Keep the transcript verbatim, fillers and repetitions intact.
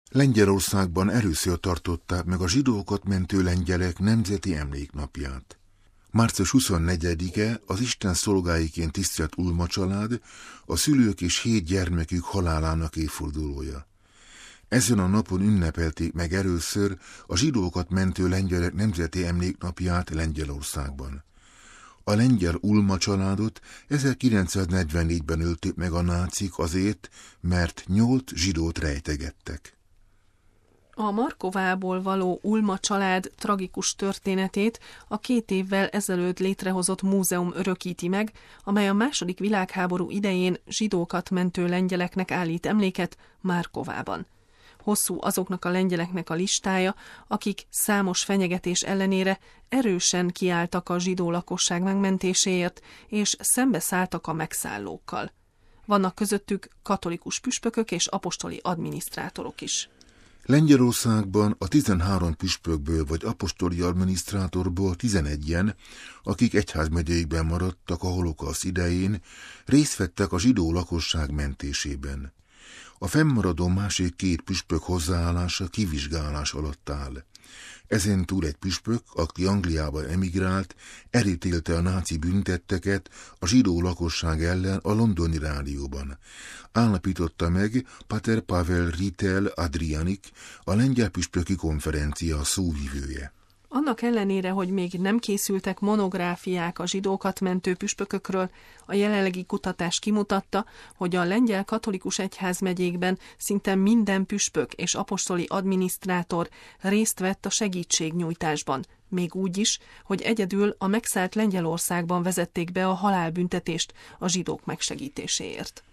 Lengyelországban először tartották meg a zsidókat mentő lengyelek nemzeti emléknapját. március huszonnegyedike az Isten szolgáiként tisztelt Ulma család, a szülők és hét gyermekük halálának évfordulója. Ezen a napon ünnepelték meg először a zsidókat mentő lengyelek nemzeti emléknapját Lengyelországban. A lengyel Ulma családot ezerkilencszáznegyvennégyben ölték meg a nácik azért, mert nyolc zsidót rejtegettek. A Markovából való Ulma család tragikus történetét a két évvel ezelőtt létrehozott múzeum örökíti meg, amely a második világháború idején zsidókat mentő lengyeleknek állít emléket Markovában. Hosszú azoknak a lengyeleknek a listája, akik számos fenyegetés ellenére erősen kiálltak a zsidó lakosság megmentéséért, és szembeszálltak a megszállókkal. Vannak közöttük katolikus püspökök és apostoli adminisztrátorok is. Lengyelországban a tizenhárom püspökből vagy apostoli adminisztrátorból tizenegyen, akik egyházmegyékben maradtak a holokauszt idején, részt vettek a zsidó lakosság mentésében. A fennmaradó másik két püspök hozzáállása kivizsgálás alatt áll. Ezen túl egy püspök, aki Angliába emigrált, elítélte a náci büntetteket a zsidó lakosság ellen a londoni rádióban. Állapította meg Pater Pavel Ritel Adrianik, a lengyel püspöki konferencia szóvivője. Annak ellenére, hogy még nem készültek monográfiák a zsidókat mentő püspökökről, a jelenlegi kutatás kimutatta, hogy a lengyel katolikus egyházmegyékben szinte minden püspök és apostoli adminisztrátor részt vett a segítségnyújtásban, még úgy is, hogy egyedül a megszállt Lengyelországban vezették be a halálbüntetést a zsidók megsegítéséért.